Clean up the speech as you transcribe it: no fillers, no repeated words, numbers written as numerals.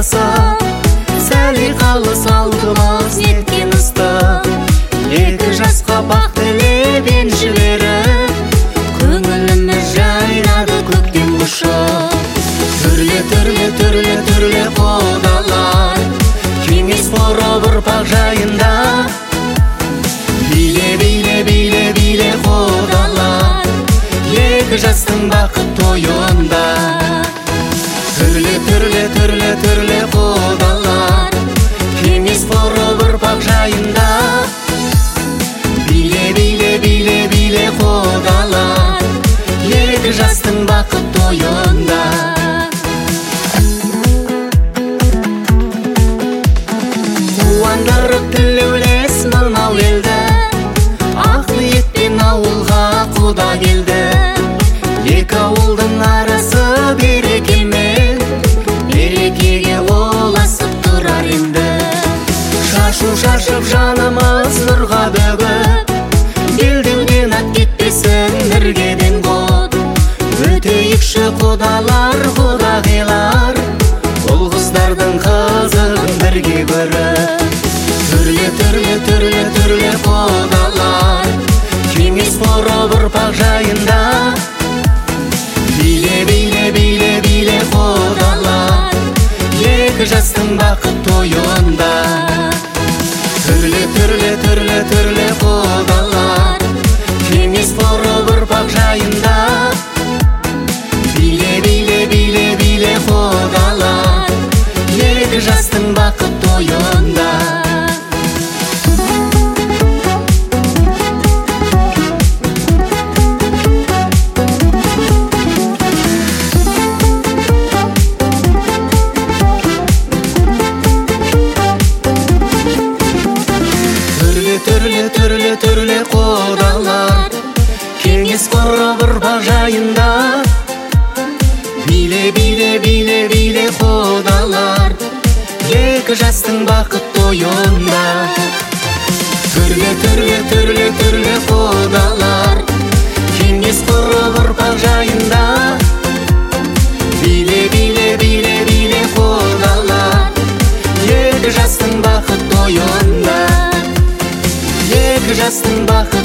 айласы, салиқалы салқымыз неткен ыстық. Екі жасқа бақ тілеп еншілері, көңіліміз жайнады көктем құшып. Түрлі қодалар, кеңес құрып ұрпақ жайында. Биле қодалар, екі жастың бақыт тойында. Түрлі қодалар, кеңес құрып ұрпақ жайында. Биле қодалар, екі жастың бақыт тойында. Қуандырып тілеулес мынау елді, ақ ниетпен ауылға құда келді. Екі ауылдың арасы берекемен, берекеге оласып тұрар енді. Шашу шашып жанымыз нұрға бөгіп, белдеуден ат кетпесін іргеден қот. Өтейікші құдалар, құдағилар, ұл қыздардың қызығын бірге көріп. Түрлі қодалар, кеңес құрып ұрпақ жайында. Биле қодалар, екі жастың бақыт тойында. Түрлі қодалар, кеңес құрып ұрпақ жайында. Биле қодалар, екі жастың бақыт тойында. Түрлі қодалар, кеңес құрып ұрпақ жайында. Биле қодалар, екі жастың бақыт тойында. Түрлі қодалар, кеңес құрып ұрпақ жайында. Биле қодалар, екі жастың бақыт тойында. Екі жастың бақыт